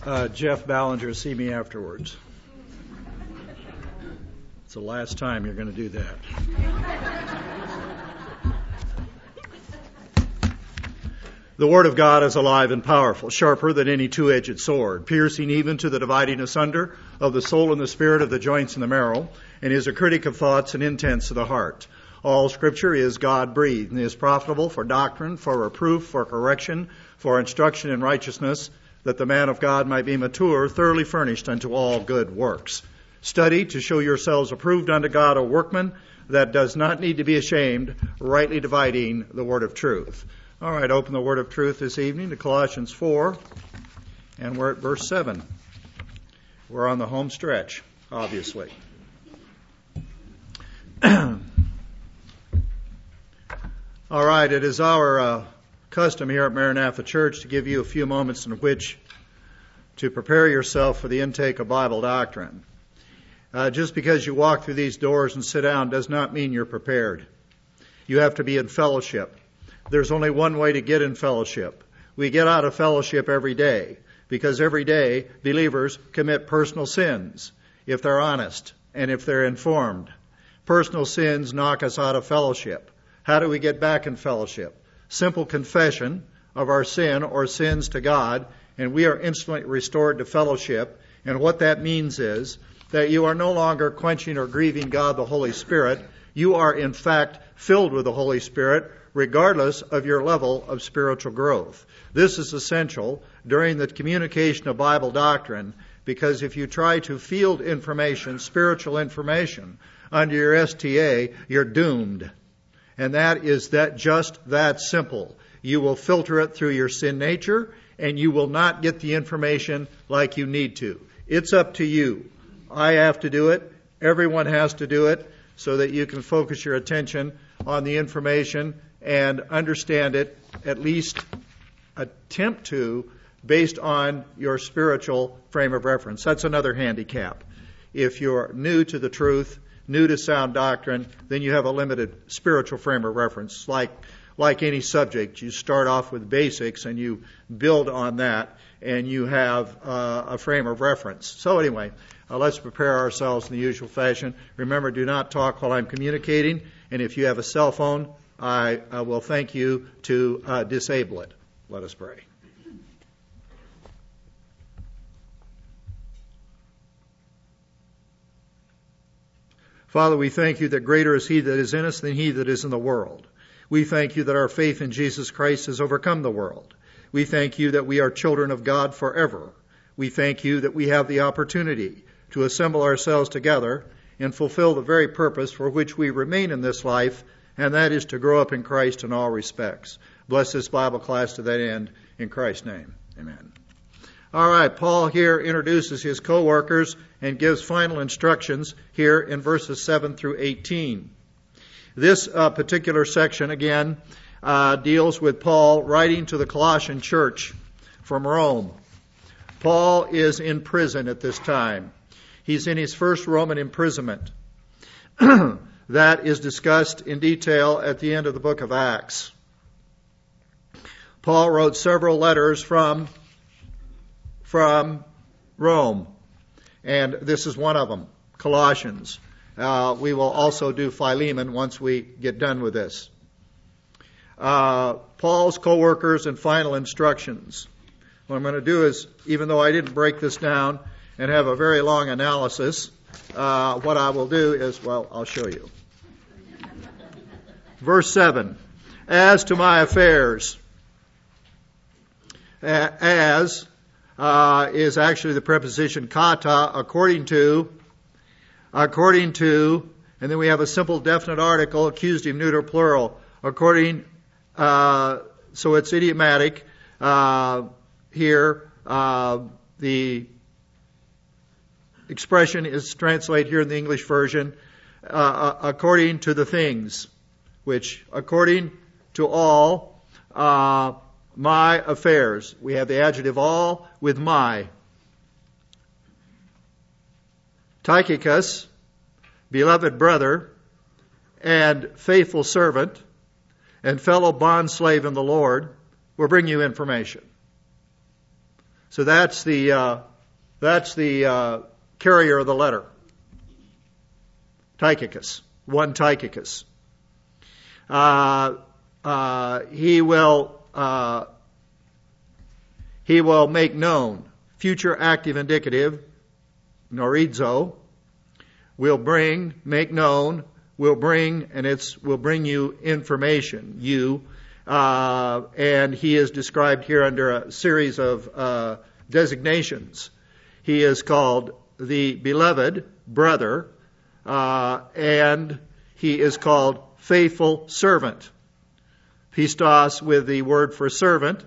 Jeff Ballinger, see me afterwards. It's the last time you're going to do that. The Word of God is alive and powerful, sharper than any two-edged sword, piercing even to the dividing asunder of the soul and the spirit, of the joints and the marrow, and is a critic of thoughts and intents of the heart. All Scripture is God-breathed and is profitable for doctrine, for reproof, for correction, for instruction in righteousness, that the man of God might be mature, thoroughly furnished unto all good works. Study to show yourselves approved unto God, a workman that does not need to be ashamed, rightly dividing the word of truth. All right, open the word of truth this evening to Colossians 4, and we're at verse 7. We're on the home stretch, obviously. All right, it is our custom here at Maranatha Church to give you a few moments in which to prepare yourself for the intake of Bible doctrine. Just because you walk through these doors and sit down does not mean you're prepared. You have to be in fellowship. There's only one way to get in fellowship. We get out of fellowship every day, because every day believers commit personal sins if they're honest and if they're informed. Personal sins knock us out of fellowship. How do we get back in fellowship? Simple confession of our sin or sins to God, and we are instantly restored to fellowship. And what that means is that you are no longer quenching or grieving God the Holy Spirit. You are, in fact, filled with the Holy Spirit, regardless of your level of spiritual growth. This is essential during the communication of Bible doctrine, because if you try to field information, spiritual information, under your STA, you're doomed. And that is just that simple. You will filter it through your sin nature, and you will not get the information like you need to. It's up to you. I have to do it. Everyone has to do it, so that you can focus your attention on the information and understand it, at least attempt to, based on your spiritual frame of reference. That's another handicap. If you're new to the truth, new to sound doctrine, then you have a limited spiritual frame of reference. Like any subject, you start off with basics and you build on that, and you have a frame of reference. So anyway, let's prepare ourselves in the usual fashion. Remember, do not talk while I'm communicating, and if you have a cell phone, I will thank you to disable it. Let us pray. Father, we thank you that greater is He that is in us than he that is in the world. We thank you that our faith in Jesus Christ has overcome the world. We thank you that we are children of God forever. We thank you that we have the opportunity to assemble ourselves together and fulfill the very purpose for which we remain in this life, and that is to grow up in Christ in all respects. Bless this Bible class to that end, in Christ's name. Amen. All right, Paul here introduces his co-workers and gives final instructions here in verses 7 through 18. This particular section, again, deals with Paul writing to the Colossian church from Rome. Paul is in prison at this time. He's in his first Roman imprisonment. That is discussed in detail at the end of the book of Acts. Paul wrote several letters from Rome, and this is one of them, Colossians. We will also do Philemon once we get done with this. Paul's co-workers and final instructions. What I'm going to do is, even though I didn't break this down and have a very long analysis, what I will do is, I'll show you. Verse 7, as to my affairs. As is actually the preposition kata, according to, and then we have a simple definite article, accusative neuter plural, according, so it's idiomatic. Here, the expression is translated here in the English version, according to the things, which according to all my affairs. We have the adjective all with my. Tychicus, beloved brother and faithful servant and fellow bondslave in the Lord, will bring you information. So that's the carrier of the letter. Tychicus, one Tychicus. He will make known, future active indicative, norizo, will bring, make known, will bring, and will bring you information, and he is described here under a series of designations. He is called the beloved brother, and he is called faithful servant. Pistos with the word for servant,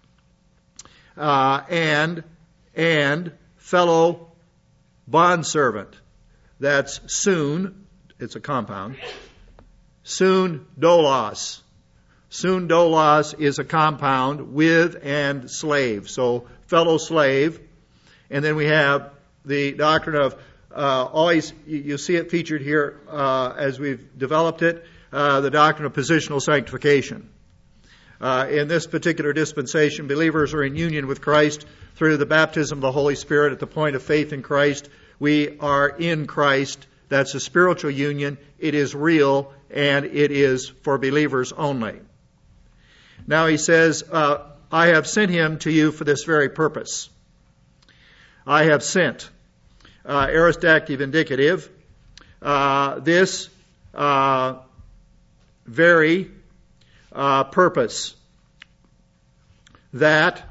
and fellow bondservant. That's soon, it's a compound. Soon doulos. Soon doulos is a compound with and slave. So fellow slave. And then we have the doctrine of, always, you see it featured here as we've developed it, the doctrine of positional sanctification. In this particular dispensation, believers are in union with Christ through the baptism of the Holy Spirit at the point of faith in Christ. We are in Christ. That's a spiritual union. It is real, and it is for believers only. Now he says, I have sent him to you for this very purpose. I have sent. Aorist active indicative. This very purpose, that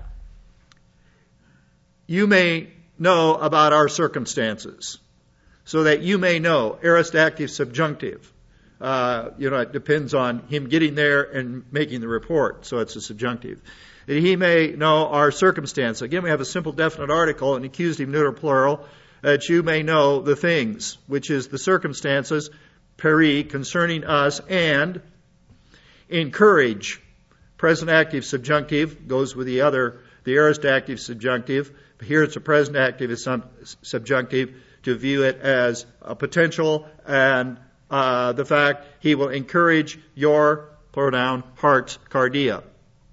you may know about our circumstances, so that you may know. Aorist active subjunctive. It depends on him getting there and making the report, so it's a subjunctive. That he may know our circumstance. Again, we have a simple definite article, an accusative neuter plural, that you may know the things, which is the circumstances, peri, concerning us, and encourage. Present active subjunctive goes with the aorist active subjunctive. Here it's a present active subjunctive to view it as a potential, and the fact he will encourage your pronoun hearts, cardia.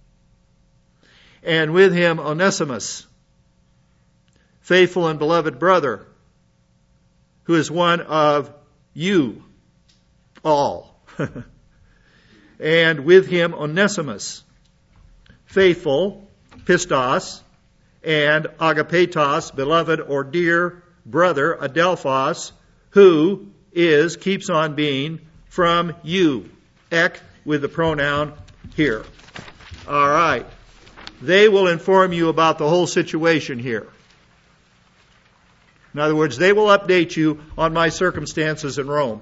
And with him Onesimus, faithful and beloved brother, who is one of you all. And with him Onesimus, faithful, pistos, and agapetos, beloved or dear brother, adelphos, who keeps on being from you. Ek with the pronoun here. All right. They will inform you about the whole situation here. In other words, they will update you on my circumstances in Rome.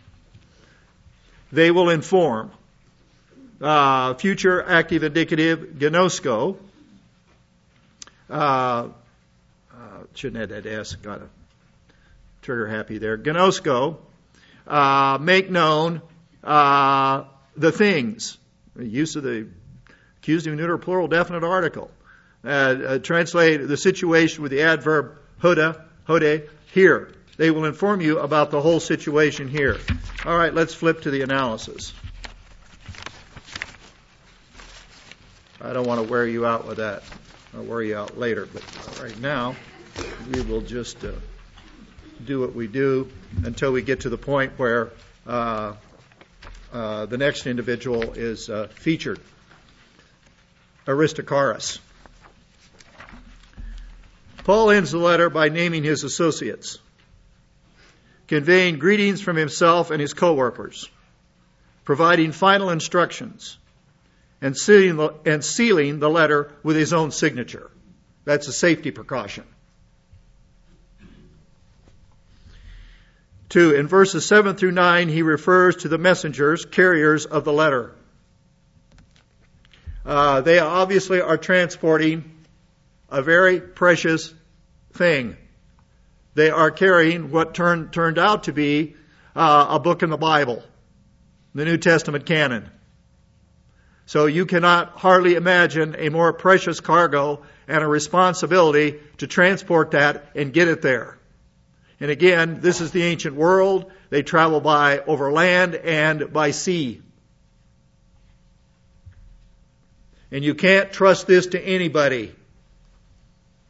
They will inform. Future active indicative, gnosko. Shouldn't have that S. Got a trigger happy there. Gnosko. Make known the things. The use of the accusative neuter plural definite article. Translate the situation with the adverb hode, here. They will inform you about the whole situation here. All right, let's flip to the analysis. I don't want to wear you out with that. I'll wear you out later, but right now we will just do what we do until we get to the point where the next individual is featured. Aristarchus. Paul ends the letter by naming his associates, conveying greetings from himself and his co-workers, providing final instructions, and sealing the letter with his own signature. That's a safety precaution. 2, in verses 7 through 9, he refers to the messengers, carriers of the letter. They obviously are transporting a very precious thing. They are carrying what turned out to be a book in the Bible, the New Testament canon. So you cannot hardly imagine a more precious cargo and a responsibility to transport that and get it there. And again, this is the ancient world. They travel by over land and by sea. And you can't trust this to anybody.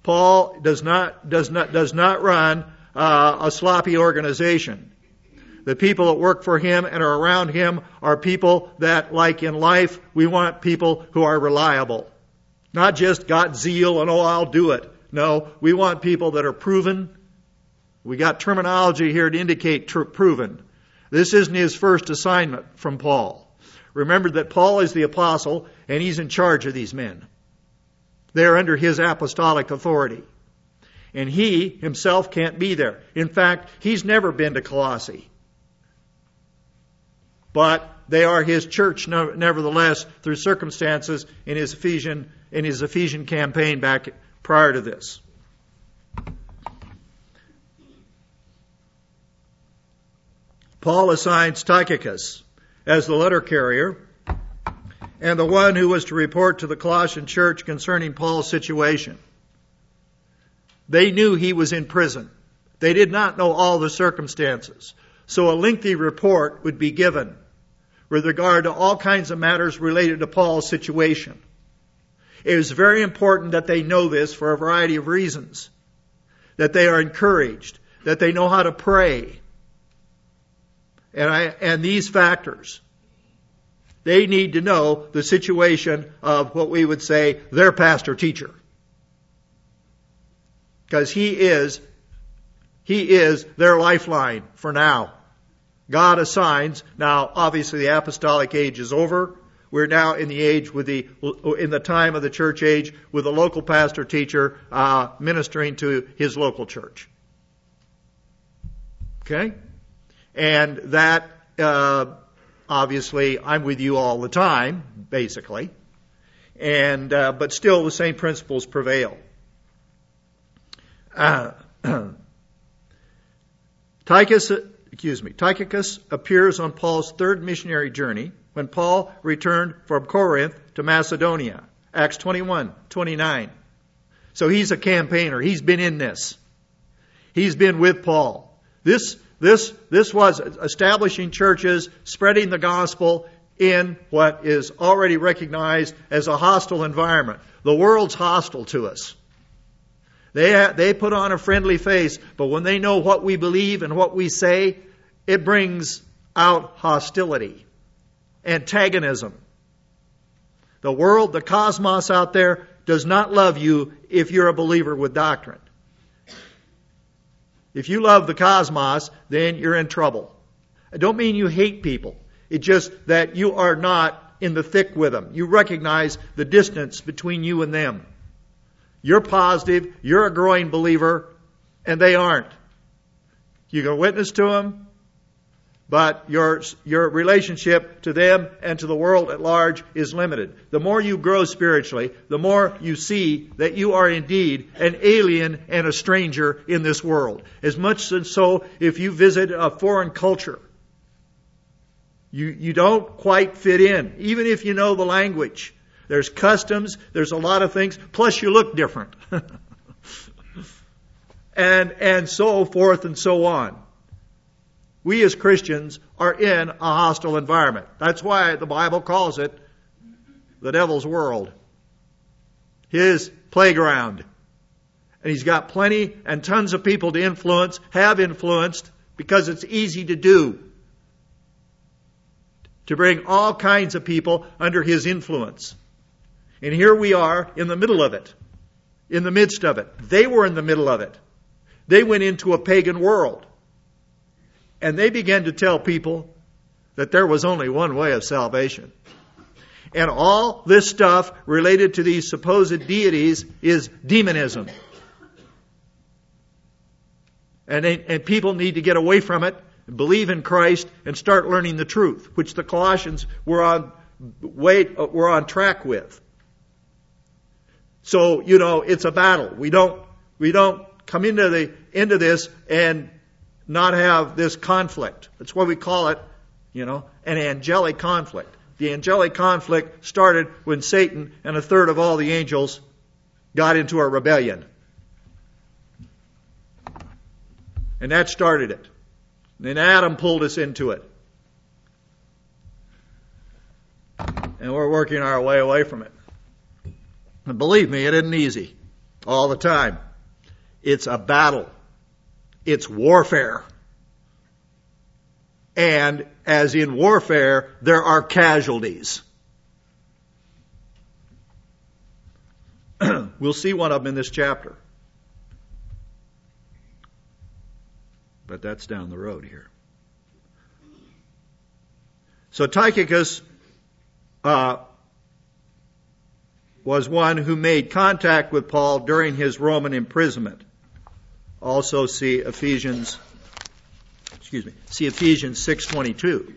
Paul does not run a sloppy organization. The people that work for him and are around him are people that, like in life, we want people who are reliable. Not just got zeal and, I'll do it. No, we want people that are proven. We got terminology here to indicate proven. This isn't his first assignment from Paul. Remember that Paul is the apostle and he's in charge of these men. They're under his apostolic authority. And he himself can't be there. In fact, he's never been to Colossae. But they are his church nevertheless through circumstances in his Ephesian campaign back prior to this. Paul assigns Tychicus as the letter carrier and the one who was to report to the Colossian church concerning Paul's situation. They knew he was in prison. They did not know all the circumstances. So a lengthy report would be given with regard to all kinds of matters related to Paul's situation. It is very important that they know this for a variety of reasons. That they are encouraged, that they know how to pray. And these factors. They need to know the situation of what we would say their pastor teacher. Because he is their lifeline for now. God assigns, now obviously the apostolic age is over. We're now in the age in the time of the church age with a local pastor teacher ministering to his local church. Okay? And that, obviously, I'm with you all the time, basically. And, but still the same principles prevail. Tychicus appears on Paul's third missionary journey when Paul returned from Corinth to Macedonia. Acts 21:29. So he's a campaigner. He's been in this. He's been with Paul. This was establishing churches, spreading the gospel in what is already recognized as a hostile environment. The world's hostile to us. They put on a friendly face, but when they know what we believe and what we say, it brings out hostility, antagonism. The world, the cosmos out there, does not love you if you're a believer with doctrine. If you love the cosmos, then you're in trouble. I don't mean you hate people. It's just that you are not in the thick with them. You recognize the distance between you and them. You're positive, you're a growing believer, and they aren't. You can witness to them, but your relationship to them and to the world at large is limited. The more you grow spiritually, the more you see that you are indeed an alien and a stranger in this world. As much as so, if you visit a foreign culture, you don't quite fit in, even if you know the language. There's customs, there's a lot of things, plus you look different. and so forth and so on. We as Christians are in a hostile environment. That's why the Bible calls it the devil's world. His playground. And he's got plenty and tons of people to influence, have influenced, because it's easy to do. To bring all kinds of people under his influence. And here we are in the middle of it. In the midst of it. They were in the middle of it. They went into a pagan world. And they began to tell people that there was only one way of salvation. And all this stuff related to these supposed deities is demonism. And people need to get away from it, believe in Christ, and start learning the truth, which the Colossians were on track with. So, it's a battle. We don't come into this and not have this conflict. That's why we call it, an angelic conflict. The angelic conflict started when Satan and a third of all the angels got into a rebellion. And that started it. And Adam pulled us into it. And we're working our way away from it. And believe me, it isn't easy. all the time. It's a battle. It's warfare. And as in warfare, there are casualties. We'll see one of them in this chapter. But that's down the road here. So Tychicus was one who made contact with Paul during his Roman imprisonment. Also see Ephesians 6:22.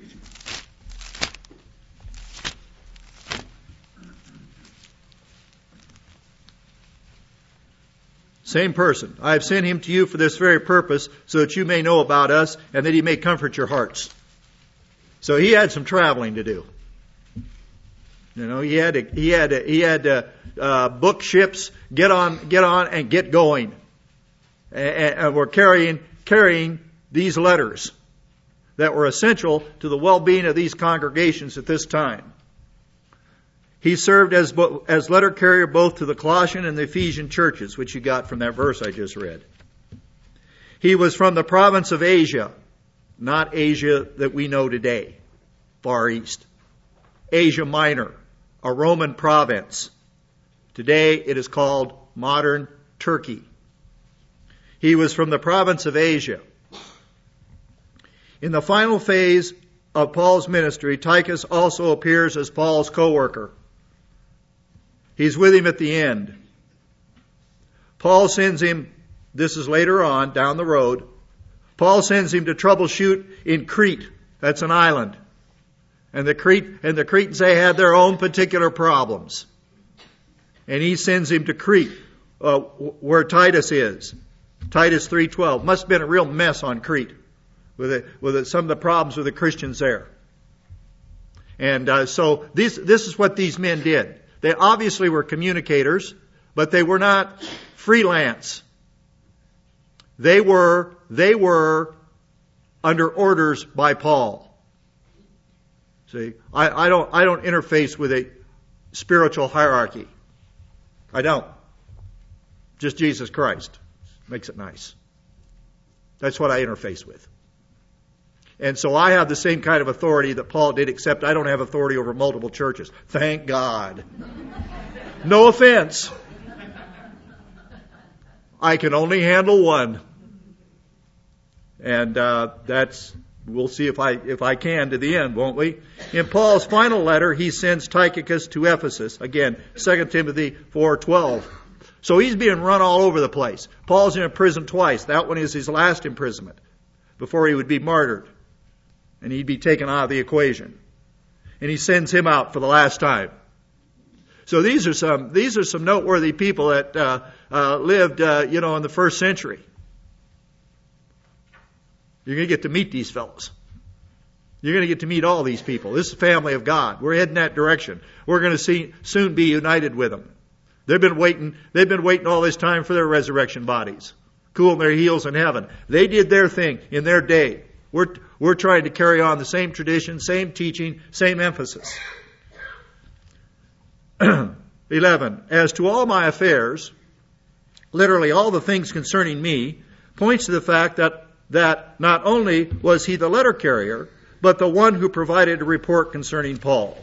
Same person. I have sent him to you for this very purpose, so that you may know about us, and that he may comfort your hearts. So he had some traveling to do. You know, he had to book ships, get on, and get going. And we're carrying these letters that were essential to the well-being of these congregations at this time. He served as letter carrier both to the Colossian and the Ephesian churches, which you got from that verse I just read. He was from the province of Asia, not Asia that we know today, Far East. Asia Minor, a Roman province. Today it is called modern Turkey. He was from the province of Asia. In the final phase of Paul's ministry, Tychicus also appears as Paul's co-worker. He's with him at the end. Paul sends him, this is later on, down the road, Paul sends him to troubleshoot in Crete. That's an island. And the Cretans, they had their own particular problems. And he sends him to Crete, where Titus is. Titus 3:12. Must have been a real mess on Crete with some of the problems with the Christians there. And so this is what these men did. They obviously were communicators, but they were not freelance. They were under orders by Paul. See, I don't interface with a spiritual hierarchy. I don't. Just Jesus Christ makes it nice. That's what I interface with. And so I have the same kind of authority that Paul did, except I don't have authority over multiple churches. Thank God. No offense. I can only handle one. And we'll see if I can to the end, won't we? In Paul's final letter, he sends Tychicus to Ephesus. Again, 2 Timothy 4:12. So he's being run all over the place. Paul's in prison twice. That one is his last imprisonment before he would be martyred. And he'd be taken out of the equation. And he sends him out for the last time. So these are some noteworthy people that lived, in the first century. You're going to get to meet these fellows. You're going to get to meet all these people. This is the family of God. We're heading that direction. We're going to soon be united with them. They've been waiting all this time for their resurrection bodies, cooling their heels in heaven. They did their thing in their day. We're trying to carry on the same tradition, same teaching, same emphasis. 11. As to all my affairs, literally all the things concerning me, points to the fact that not only was he the letter carrier, but the one who provided a report concerning Paul.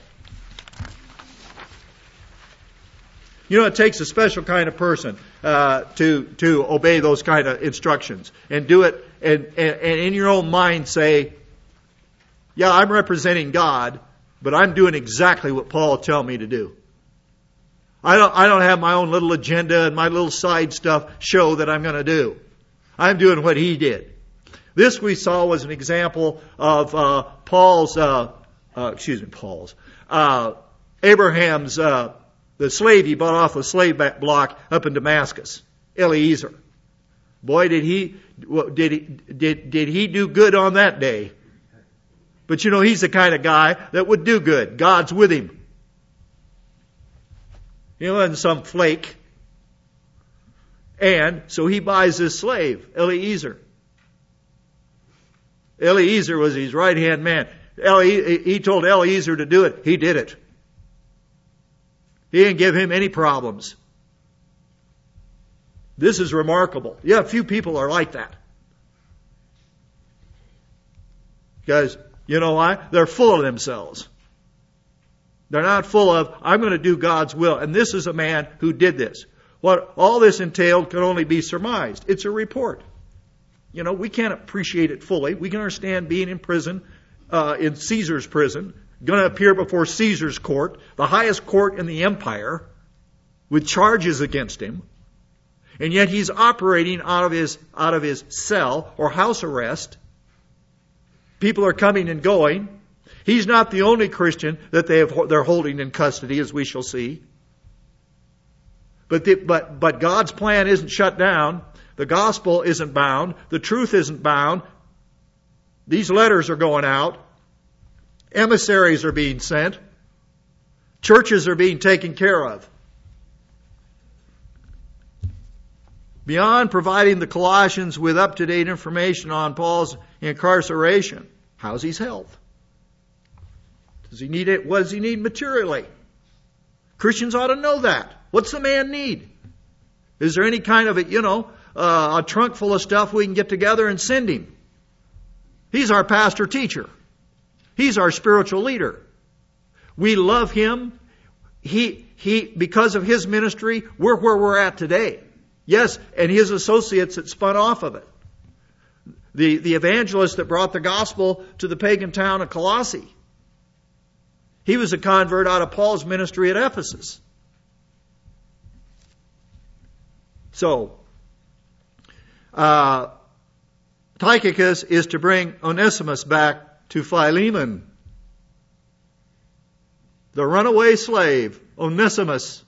You know, it takes a special kind of person to obey those kind of instructions and do it, and in your own mind say, yeah, I'm representing God, but I'm doing exactly what Paul tell me to do. I don't have my own little agenda and my little side stuff show that I'm going to do. I'm doing what he did. This we saw was an example of Abraham's, the slave he bought off the slave block up in Damascus, Eliezer. Boy, did he do good on that day. But you know, he's the kind of guy that would do good. God's with him. He wasn't some flake. And so he buys this slave, Eliezer. Eliezer was his right-hand man. He told Eliezer to do it. He did it. He didn't give him any problems. This is remarkable. Yeah, few people are like that. Guys, you know why? They're full of themselves. They're not full of, I'm going to do God's will. And this is a man who did this. What all this entailed can only be surmised. It's a report. You know, we can't appreciate it fully. We can understand being in prison, in Caesar's prison, going to appear before Caesar's court, the highest court in the empire, with charges against him. And yet he's operating out of his cell or house arrest. People are coming and going. He's not the only Christian that they're holding in custody, as we shall see. But God's plan isn't shut down. The gospel isn't bound. The truth isn't bound. These letters are going out. Emissaries are being sent. Churches are being taken care of. Beyond providing the Colossians with up-to-date information on Paul's incarceration, how's his health? Does he need it? What does he need materially? Christians ought to know that. What's the man need? Is there any kind of a trunk full of stuff we can get together and send him? He's our pastor teacher. He's our spiritual leader. We love him. He because of his ministry, we're where we're at today. Yes, and his associates that spun off of it. The evangelist that brought the gospel to the pagan town of Colossae. He was a convert out of Paul's ministry at Ephesus. So, Tychicus is to bring Onesimus back to Philemon. The runaway slave, Onesimus.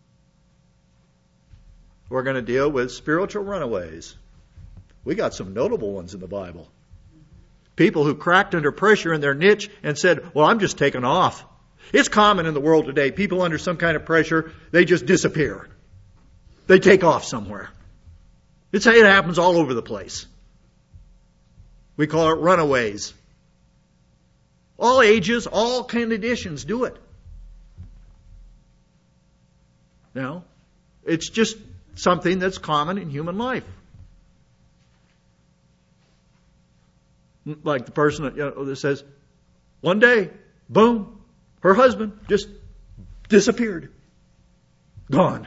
We're going to deal with spiritual runaways. We got some notable ones in the Bible. People who cracked under pressure in their niche and said, well, I'm just taking off. It's common in the world today. People under some kind of pressure, they just disappear. They take off somewhere. It happens all over the place. We call it runaways. All ages, all conditions do it. Now, it's just something that's common in human life. Like the person that says, one day, boom, her husband just disappeared. Gone.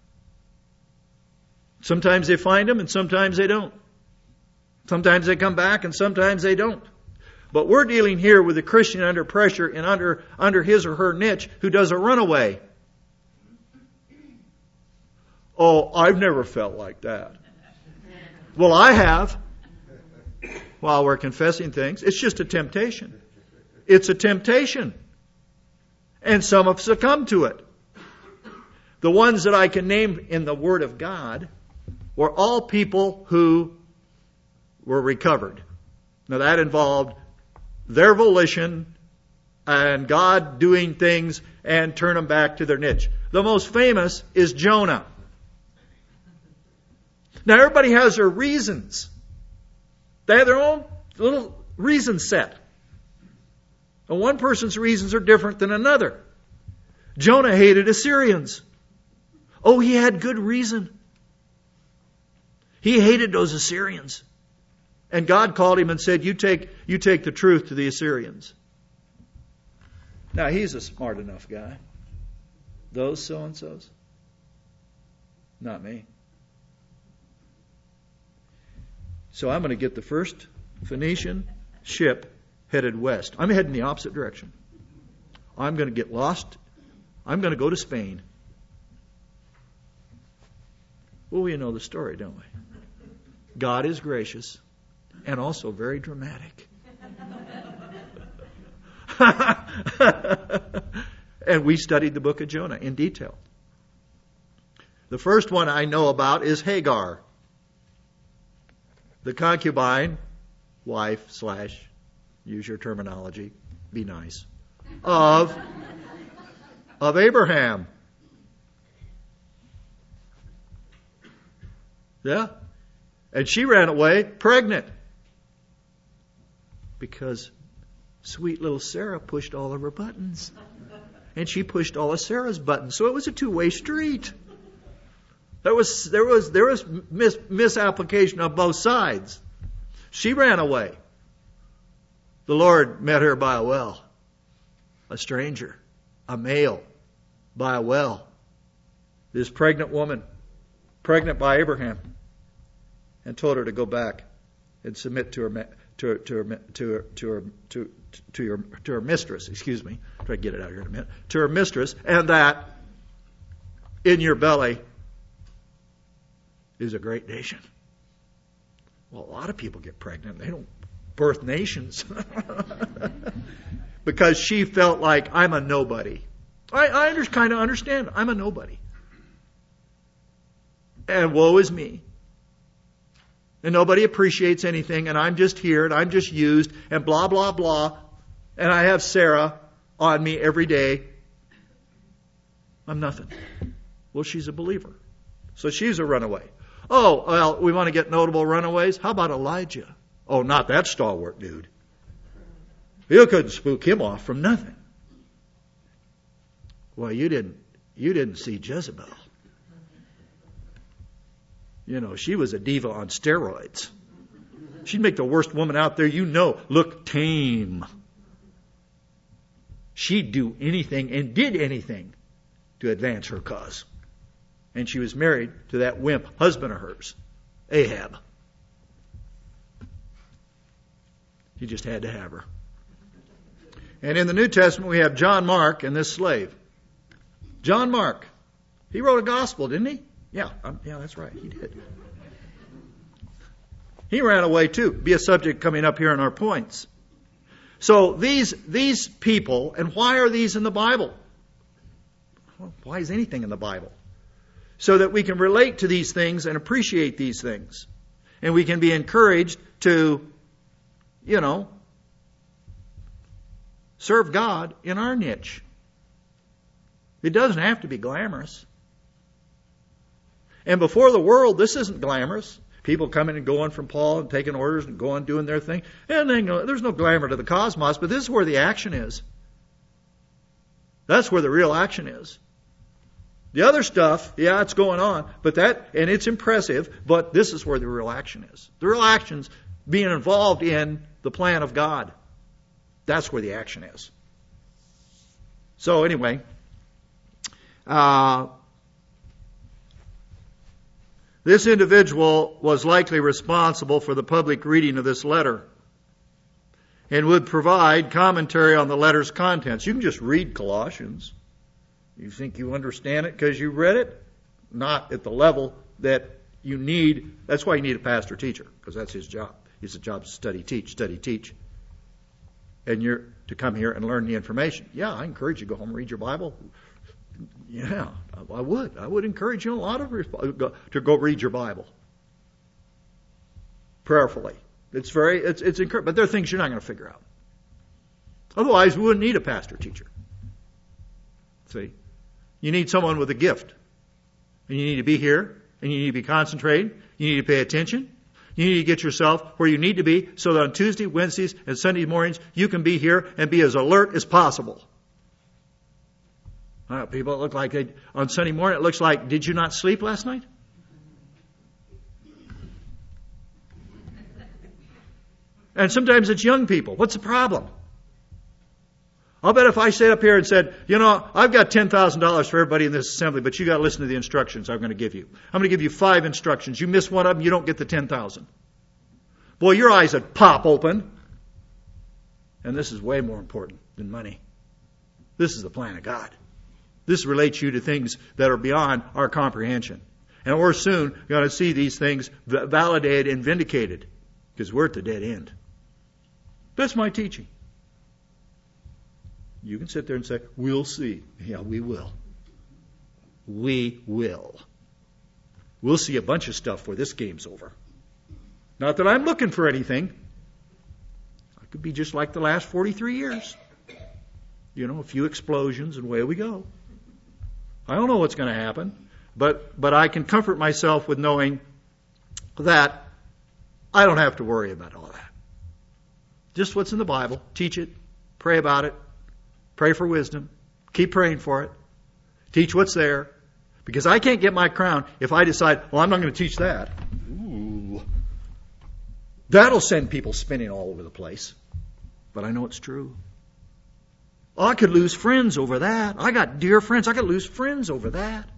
Sometimes they find him and sometimes they don't. Sometimes they come back and sometimes they don't. But we're dealing here with a Christian under pressure and under his or her niche who does a runaway. Oh, I've never felt like that. Well, I have. While we're confessing things, it's just a temptation. It's a temptation. And some have succumbed to it. The ones that I can name in the Word of God were all people who were recovered. Now that involved their volition and God doing things and turn them back to their niche. The most famous is Jonah. Now everybody has their reasons. They have their own little reason set. And one person's reasons are different than another. Jonah hated Assyrians. Oh, he had good reason. He hated those Assyrians. And God called him and said, you take the truth to the Assyrians. Now, he's a smart enough guy. Those so-and-sos? Not me. So I'm going to get the first Phoenician ship headed west. I'm heading the opposite direction. I'm going to get lost. I'm going to go to Spain. Well, we know the story, don't we? God is gracious and also very dramatic. And we studied the book of Jonah in detail. The first one I know about is Hagar, the concubine, wife / use your terminology, be nice, of Abraham. Yeah. And she ran away pregnant because sweet little Sarah pushed all of her buttons. And she pushed all of Sarah's buttons. So it was a two-way street. There was misapplication on both sides. She ran away. The Lord met her by a well. A stranger, a male, by a well. This pregnant woman, pregnant by Abraham, and told her to go back and submit to her mistress. Excuse me, try to get it out here in a minute. To her mistress, and that in your belly is a great nation. Well, a lot of people get pregnant. They don't birth nations. Because she felt like, I'm a nobody. I kind of understand. I'm a nobody. And woe is me. And nobody appreciates anything, and I'm just here, and I'm just used, and blah, blah, blah. And I have Sarah on me every day. I'm nothing. Well, she's a believer. So she's a runaway. Oh, well, we want to get notable runaways? How about Elijah? Oh, not that stalwart dude. You couldn't spook him off from nothing. Well, you didn't see Jezebel. You know, she was a diva on steroids. She'd make the worst woman out there look tame. She'd do anything and did anything to advance her cause. And she was married to that wimp husband of hers, Ahab. He just had to have her. And in the New Testament we have John Mark and this slave. John Mark. He wrote a gospel, didn't he? Yeah, that's right. He did. He ran away too. Be a subject coming up here in our points. So these people, and why are these in the Bible? Well, why is anything in the Bible? So that we can relate to these things and appreciate these things. And we can be encouraged to, serve God in our niche. It doesn't have to be glamorous. And before the world, this isn't glamorous. People coming and going from Paul and taking orders and going doing their thing. And there's no glamour to the cosmos, but this is where the action is. That's where the real action is. The other stuff, it's going on, and it's impressive, but this is where the real action is. The real action's being involved in the plan of God. That's where the action is. So anyway, this individual was likely responsible for the public reading of this letter and would provide commentary on the letter's contents. You can just read Colossians. You think you understand it because you read it? Not at the level that you need. That's why you need a pastor teacher, because that's his job. His job is study, teach. And you're to come here and learn the information. Yeah, I encourage you to go home and read your Bible. Yeah, I would. I would encourage you to go read your Bible prayerfully. It's encouraging, but there are things you're not going to figure out. Otherwise, we wouldn't need a pastor teacher. See, you need someone with a gift, and you need to be here, and you need to be concentrated. You need to pay attention. You need to get yourself where you need to be, so that on Tuesday, Wednesdays, and Sunday mornings you can be here and be as alert as possible. People, it look like on Sunday morning, it looks like, did you not sleep last night? And sometimes it's young people. What's the problem? I'll bet if I stayed up here and said, I've got $10,000 for everybody in this assembly, but you got to listen to the instructions I'm going to give you. I'm going to give you 5 instructions. You miss one of them, you don't get the 10,000. Boy, your eyes would pop open. And this is way more important than money. This is the plan of God. This relates you to things that are beyond our comprehension. And we're soon going to see these things validated and vindicated, because we're at the dead end. That's my teaching. You can sit there and say, we'll see. Yeah, we will. We will. We'll see a bunch of stuff before this game's over. Not that I'm looking for anything. I could be just like the last 43 years. A few explosions and away we go. I don't know what's going to happen, but I can comfort myself with knowing that I don't have to worry about all that. Just what's in the Bible. Teach it. Pray about it. Pray for wisdom. Keep praying for it. Teach what's there. Because I can't get my crown if I decide, well, I'm not going to teach that. Ooh. That'll send people spinning all over the place. But I know it's true. I could lose friends over that. I got dear friends. I could lose friends over that.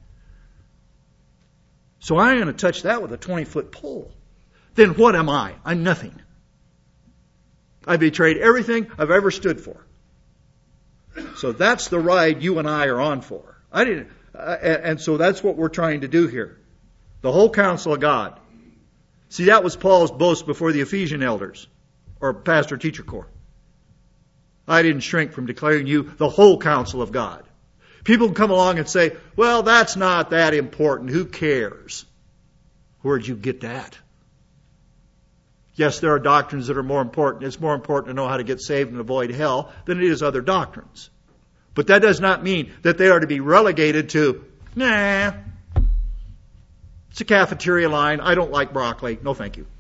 So I ain't going to touch that with a 20-foot pole. Then what am I? I'm nothing. I betrayed everything I've ever stood for. So that's the ride you and I are on for. And so that's what we're trying to do here. The whole counsel of God. See, that was Paul's boast before the Ephesian elders or pastor-teacher corps. I didn't shrink from declaring you the whole counsel of God. People can come along and say, well, that's not that important. Who cares? Where'd you get that? Yes, there are doctrines that are more important. It's more important to know how to get saved and avoid hell than it is other doctrines. But that does not mean that they are to be relegated to, nah, it's a cafeteria line. I don't like broccoli. No, thank you.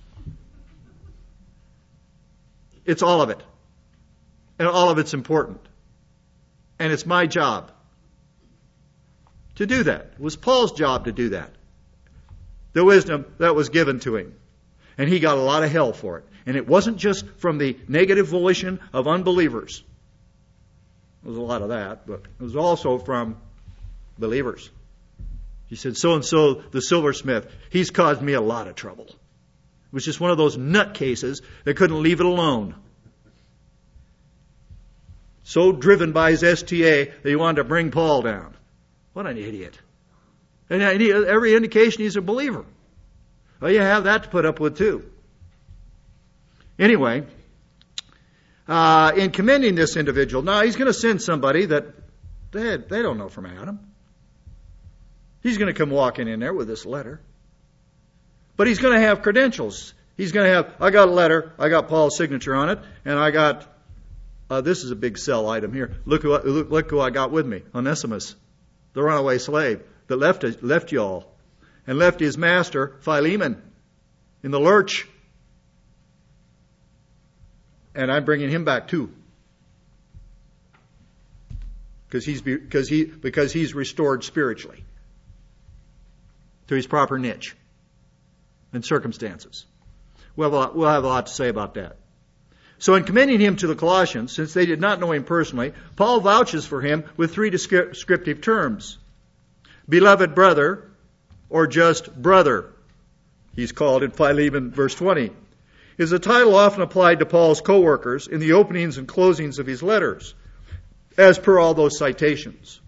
It's all of it. And all of it's important. And it's my job to do that. It was Paul's job to do that. The wisdom that was given to him. And he got a lot of hell for it. And it wasn't just from the negative volition of unbelievers. There was a lot of that, but it was also from believers. He said, so-and-so, the silversmith, he's caused me a lot of trouble. It was just one of those nutcases that couldn't leave it alone. So driven by his STA that he wanted to bring Paul down. What an idiot. And every indication he's a believer. Well, you have that to put up with too. Anyway, in commending this individual, now he's going to send somebody that they don't know from Adam. He's going to come walking in there with this letter. But he's going to have credentials. He's going to have, I got a letter, I got Paul's signature on it, and I got, this is a big sell item here. Look who I got with me, Onesimus, the runaway slave that left y'all and left his master, Philemon, in the lurch. And I'm bringing him back too. Because he's restored spiritually to his proper niche and circumstances. We'll have a lot to say about that. So in commending him to the Colossians, since they did not know him personally, Paul vouches for him with three descriptive terms. Beloved brother, or just brother, he's called in Philemon verse 20, is a title often applied to Paul's co-workers in the openings and closings of his letters, as per all those citations.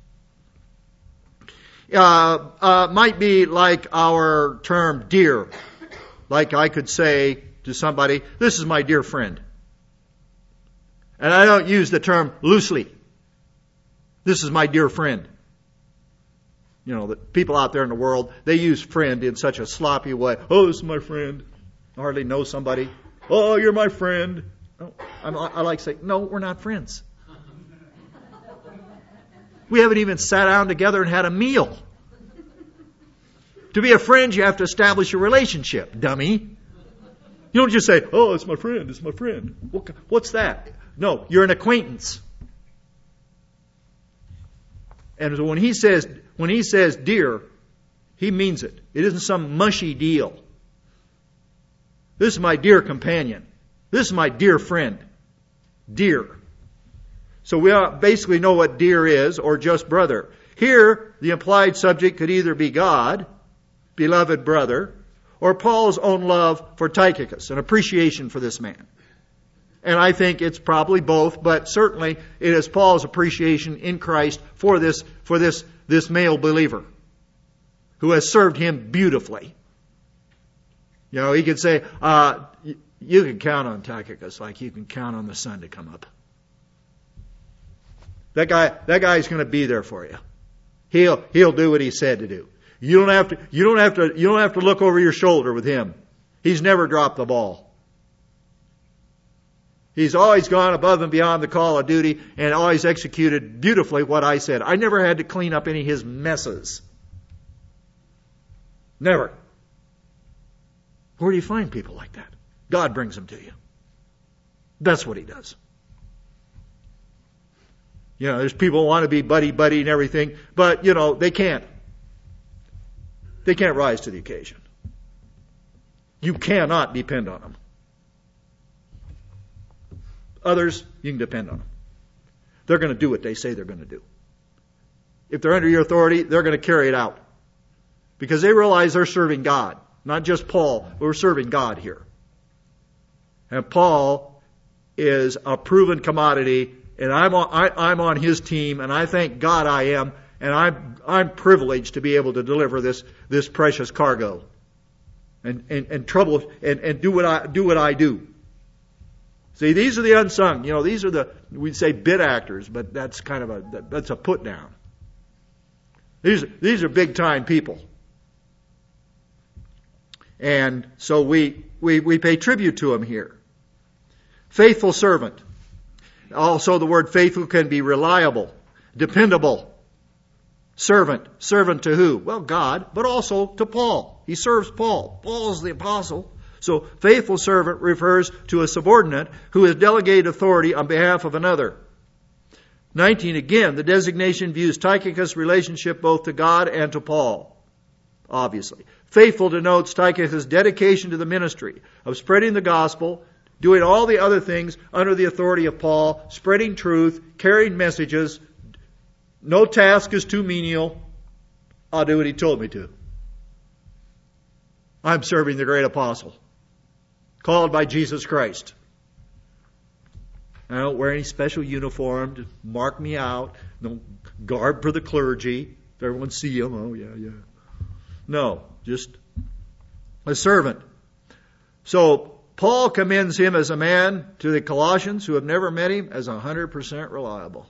Might be like our term dear. Like I could say to somebody, this is my dear friend. And I don't use the term loosely. This is my dear friend. You know, the people out there in the world, they use friend in such a sloppy way. Oh, this is my friend. I hardly know somebody. Oh, you're my friend. Oh, I like to say, no, we're not friends. We haven't even sat down together and had a meal. To be a friend, you have to establish a relationship, dummy. You don't just say, oh, it's my friend, it's my friend. What's that? No, you're an acquaintance. And so when he says dear, he means it. It isn't some mushy deal. This is my dear companion. This is my dear friend. Dear. So we basically know what dear is, or just brother. Here, the implied subject could either be God, beloved brother, or Paul's own love for Tychicus, an appreciation for this man. And I think it's probably both, but certainly it is Paul's appreciation in Christ for this male believer who has served him beautifully. You know, he could say, you can count on Tychicus like you can count on the sun to come up. That guy's going to be there for you. He'll do what he said to do. You don't have to look over your shoulder with him. He's never dropped the ball. He's always gone above and beyond the call of duty and always executed beautifully what I said. I never had to clean up any of his messes. Never. Where do you find people like that? God brings them to you. That's what he does. You know, there's people who want to be buddy-buddy and everything, but, you know, they can't. They can't rise to the occasion. You cannot depend on them. Others, you can depend on them. They're going to do what they say they're going to do. If they're under your authority, they're going to carry it out. Because they realize they're serving God. Not just Paul, but we're serving God here. And Paul is a proven commodity, and I'm on his team, and I thank God I am, and I'm privileged to be able to deliver this precious cargo, and trouble and do what I do. See, these are the unsung. These are we'd say bit actors, but that's kind of that's a put down. These are big time people. And so we pay tribute to them here. Faithful servant. Also the word faithful can be reliable, dependable. Servant. Servant to who? Well, God, but also to Paul. He serves Paul. Paul is the apostle. So faithful servant refers to a subordinate who has delegated authority on behalf of another. 19, again, the designation views Tychicus' relationship both to God and to Paul. Obviously. Faithful denotes Tychicus' dedication to the ministry of spreading the gospel, doing all the other things under the authority of Paul, spreading truth, carrying messages. No task is too menial. I'll do what he told me to. I'm serving the great apostle, called by Jesus Christ. I don't wear any special uniform to mark me out. No garb for the clergy. If everyone see him, oh yeah. No, just a servant. So Paul commends him as a man to the Colossians who have never met him as 100% reliable.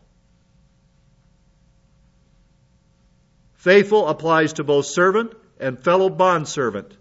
Faithful applies to both servant and fellow bondservant.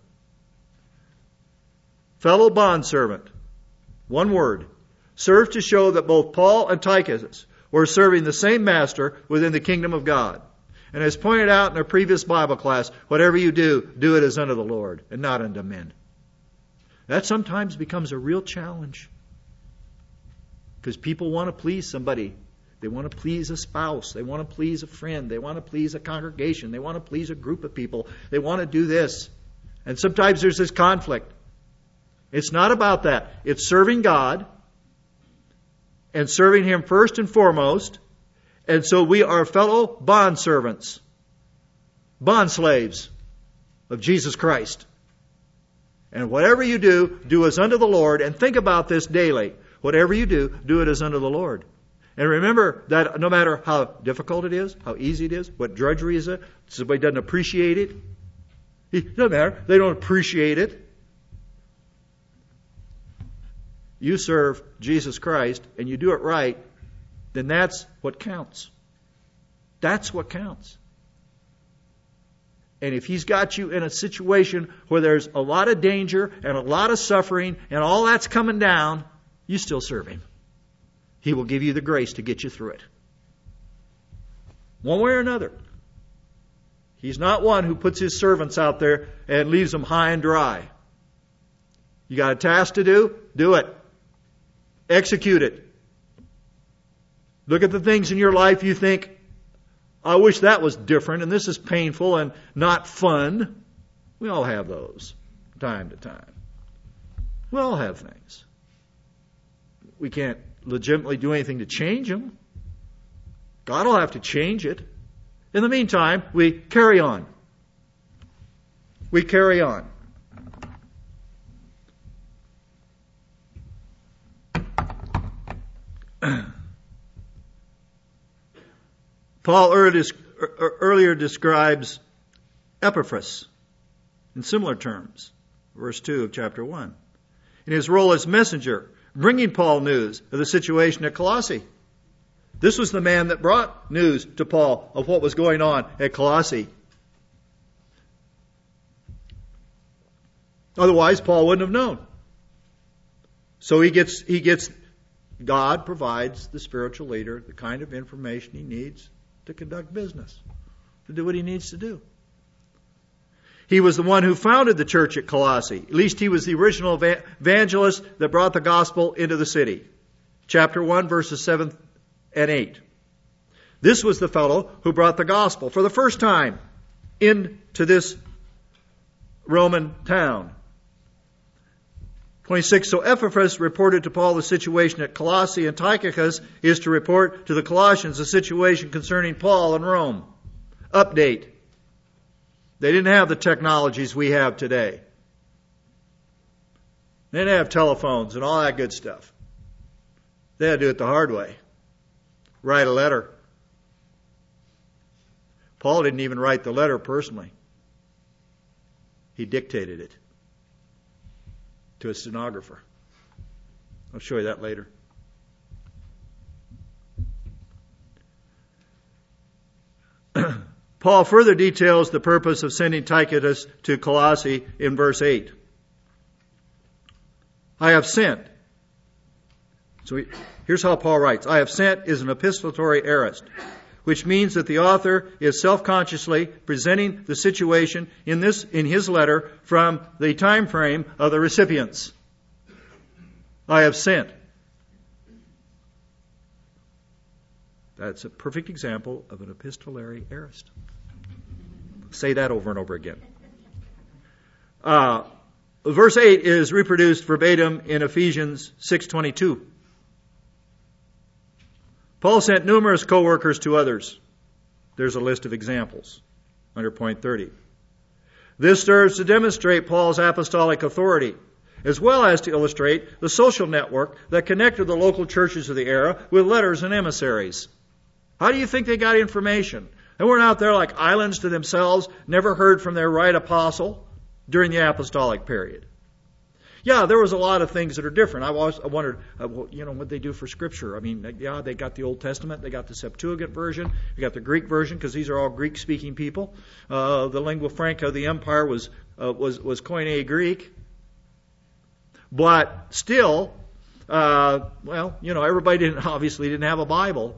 Fellow bondservant. One word. Serves to show that both Paul and Tychicus were serving the same master within the kingdom of God. And as pointed out in our previous Bible class, whatever you do, do it as unto the Lord and not unto men. That sometimes becomes a real challenge. Because people want to please somebody. They want to please a spouse. They want to please a friend. They want to please a congregation. They want to please a group of people. They want to do this. And sometimes there's this conflict. It's not about that. It's serving God and serving Him first and foremost. And so we are fellow bondservants, bondslaves of Jesus Christ. And whatever you do, do as unto the Lord. And think about this daily. Whatever you do it as unto the Lord. And remember that no matter how difficult it is, how easy it is, what drudgery is it, somebody doesn't appreciate it. It doesn't matter. They don't appreciate it. You serve Jesus Christ and you do it right, then that's what counts. That's what counts. And if He's got you in a situation where there's a lot of danger and a lot of suffering and all that's coming down, you still serve Him. He will give you the grace to get you through it. One way or another. He's not one who puts His servants out there and leaves them high and dry. You got a task to do? Do it. Execute it. Look at the things in your life you think, I wish that was different and this is painful and not fun. We all have those time to time. We all have things. We can't legitimately do anything to change them. God will have to change it. In the meantime, we carry on. We carry on. Paul earlier describes Epaphras in similar terms, verse 2 of chapter 1. In his role as messenger, bringing Paul news of the situation at Colossae. This was the man that brought news to Paul of what was going on at Colossae. Otherwise, Paul wouldn't have known. So God provides the spiritual leader the kind of information he needs to conduct business, to do what he needs to do. He was the one who founded the church at Colossae. At least he was the original evangelist that brought the gospel into the city. Chapter 1, verses 7 and 8. This was the fellow who brought the gospel for the first time into this Roman town. 26, so Epaphras reported to Paul the situation at Colossae, and Tychicus is to report to the Colossians the situation concerning Paul in Rome. Update. They didn't have the technologies we have today. They didn't have telephones and all that good stuff. They had to do it the hard way. Write a letter. Paul didn't even write the letter personally. He dictated it to a stenographer. I'll show you that later. Paul further details the purpose of sending Tychicus to Colossae in verse 8. I have sent. So here's how Paul writes. I have sent is an epistolary aorist, which means that the author is self-consciously presenting the situation in his letter from the time frame of the recipients. I have sent. That's a perfect example of an epistolary aorist. Say that over and over again. Verse 8 is reproduced verbatim in Ephesians 6:22. Paul sent numerous co-workers to others. There's a list of examples under point 30. This serves to demonstrate Paul's apostolic authority, as well as to illustrate the social network that connected the local churches of the era with letters and emissaries. How do you think they got information? They weren't out there like islands to themselves, never heard from their right apostle during the apostolic period. Yeah, there was a lot of things that are different. I wondered, what they do for Scripture. I mean, yeah, they got the Old Testament, they got the Septuagint version, they got the Greek version because these are all Greek-speaking people. The lingua franca of the empire was Koine Greek, but still, everybody obviously didn't have a Bible.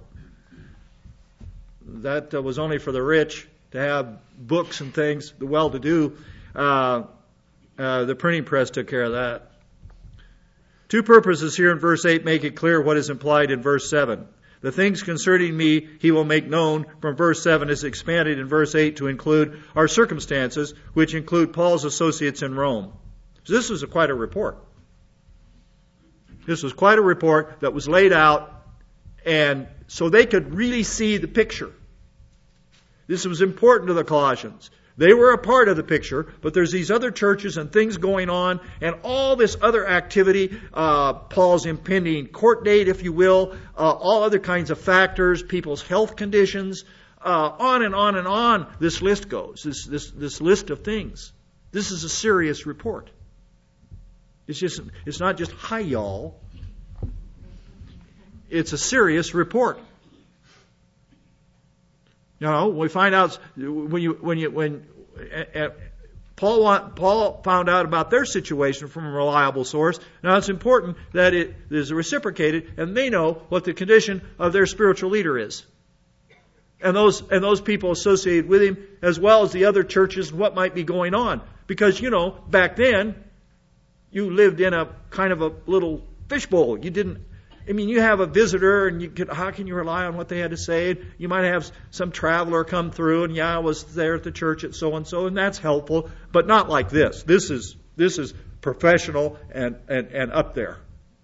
That was only for the rich to have books and things. The well-to-do. The printing press took care of that. Two purposes here in verse 8 make it clear what is implied in verse 7. The things concerning me he will make known from verse 7 is expanded in verse 8 to include our circumstances, which include Paul's associates in Rome. So this was quite a report. This was quite a report that was laid out, and so they could really see the picture. This was important to the Colossians. They were a part of the picture, but there's these other churches and things going on and all this other activity, Paul's impending court date, if you will, all other kinds of factors, people's health conditions, on and on and on this list goes, this list of things. This is a serious report. It's not just, hi y'all. It's a serious report. We find out when Paul found out about their situation from a reliable source. Now it's important that it is reciprocated, and they know what the condition of their spiritual leader is, and those people associated with him, as well as the other churches and what might be going on. Because back then you lived in a kind of a little fishbowl. You have a visitor, and how can you rely on what they had to say? You might have some traveler come through, and I was there at the church at so and so, and that's helpful, but not like this. This is professional and up there.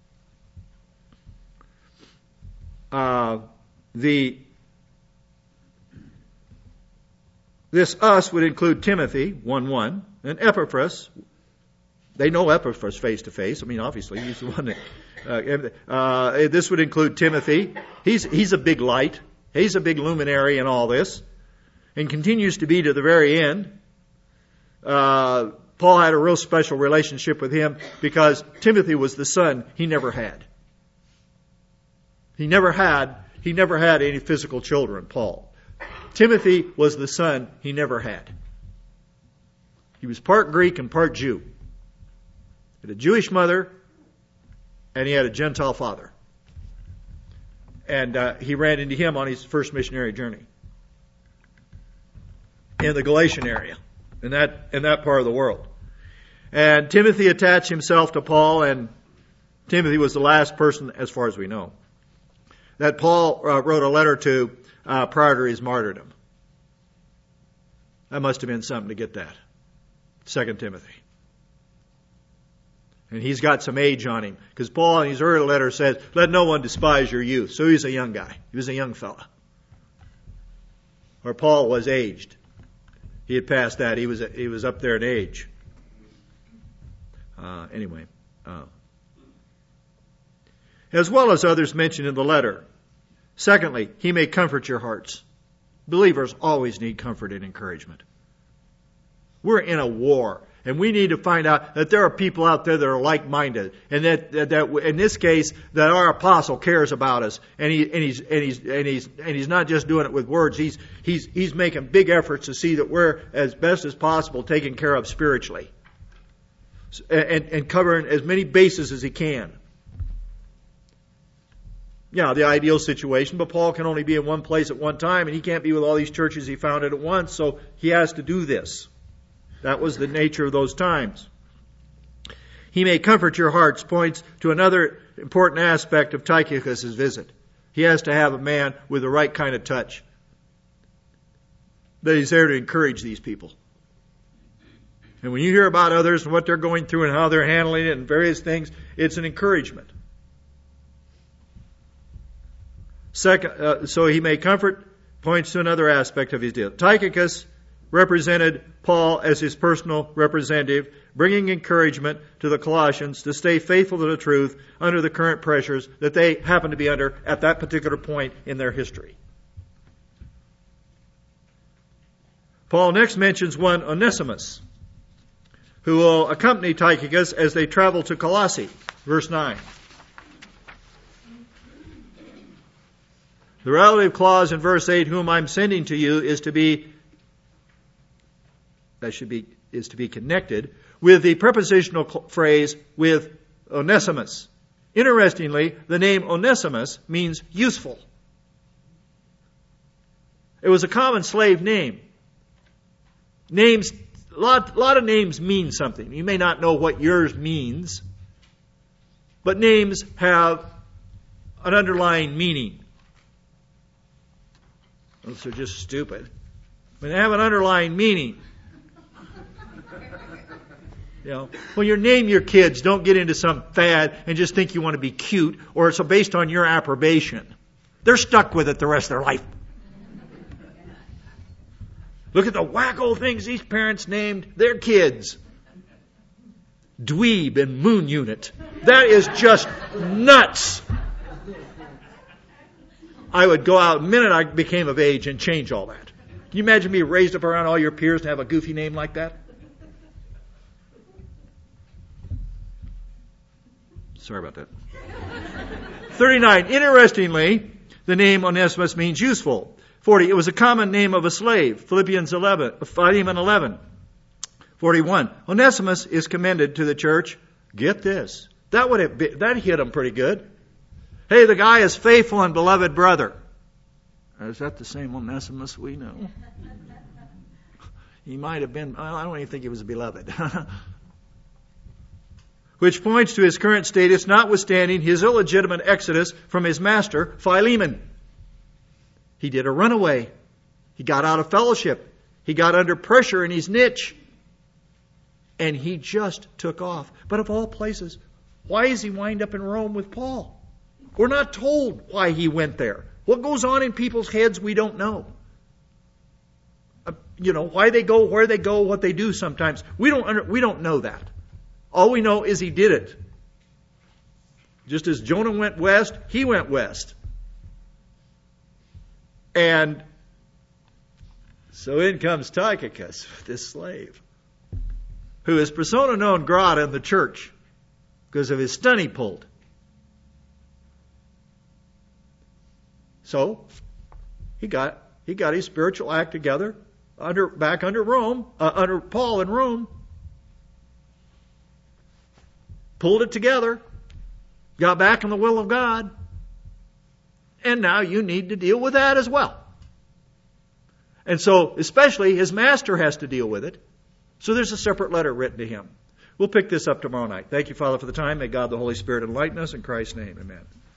This us would include Timothy 1:1 and Epaphras. They know Epaphras face to face. Obviously he's the one that. This would include Timothy. He's a big light. He's a big luminary in all this, and continues to be to the very end. Paul had a real special relationship with him because Timothy was the son he never had. He never had any physical children, Paul. Timothy was the son he never had. He was part Greek and part Jew. He had a Jewish mother, and he had a Gentile father. And he ran into him on his first missionary journey in the Galatian area, in that part of the world. And Timothy attached himself to Paul, and Timothy was the last person, as far as we know, that Paul wrote a letter to prior to his martyrdom. That must have been something to get that. 2 Timothy. And he's got some age on him. Because Paul in his early letter says, let no one despise your youth. So he's a young guy. He was a young fella. Or Paul was aged. He had passed that. He was up there in age. As well as others mentioned in the letter. Secondly, he may comfort your hearts. Believers always need comfort and encouragement. We're in a war, and we need to find out that there are people out there that are like-minded, and that in this case, that our apostle cares about us, and he's not just doing it with words. He's making big efforts to see that we're as best as possible taken care of spiritually, and covering as many bases as he can. Yeah, the ideal situation, but Paul can only be in one place at one time, and he can't be with all these churches he founded at once, so he has to do this. That was the nature of those times. He may comfort your hearts points to another important aspect of Tychicus' visit. He has to have a man with the right kind of touch. That he's there to encourage these people. And when you hear about others and what they're going through and how they're handling it and various things, it's an encouragement. Second, so he may comfort points to another aspect of his deal. Tychicus represented Paul as his personal representative, bringing encouragement to the Colossians to stay faithful to the truth under the current pressures that they happen to be under at that particular point in their history. Paul next mentions one Onesimus, who will accompany Tychicus as they travel to Colossae, verse 9. The relative clause in verse 8, whom I'm sending to you, is to be connected with the prepositional phrase with Onesimus. Interestingly, the name Onesimus means useful. It was a common slave name. A lot of names mean something. You may not know what yours means, but names have an underlying meaning. Those are just stupid. But they have an underlying meaning. When you name your kids, don't get into some fad and just think you want to be cute or it's based on your approbation. They're stuck with it the rest of their life. Look at the wacko things these parents named their kids. Dweeb and Moon Unit. That is just nuts. I would go out the minute I became of age and change all that. Can you imagine being raised up around all your peers and have a goofy name like that? Sorry about that. 39. Interestingly, the name Onesimus means useful. 40. It was a common name of a slave. Philemon 11. 41. Onesimus is commended to the church. Get this. That hit them pretty good. Hey, the guy is faithful and beloved brother. Is that the same Onesimus we know? He might have been. I don't even think he was beloved. Which points to his current status, notwithstanding his illegitimate exodus from his master, Philemon. He did a runaway. He got out of fellowship. He got under pressure in his niche. And he just took off. But of all places, why does he wind up in Rome with Paul? We're not told why he went there. What goes on in people's heads, we don't know. Why they go, where they go, what they do sometimes. We don't know that. All we know is he did it. Just as Jonah went west, he went west. And so in comes Tychicus, this slave, who is persona non grata in the church because of his stunt he pulled. So he got his spiritual act together back under Rome, under Paul in Rome. Pulled it together, got back in the will of God, and now you need to deal with that as well. And so, especially, his master has to deal with it. So there's a separate letter written to him. We'll pick this up tomorrow night. Thank you, Father, for the time. May God the Holy Spirit enlighten us. In Christ's name, amen.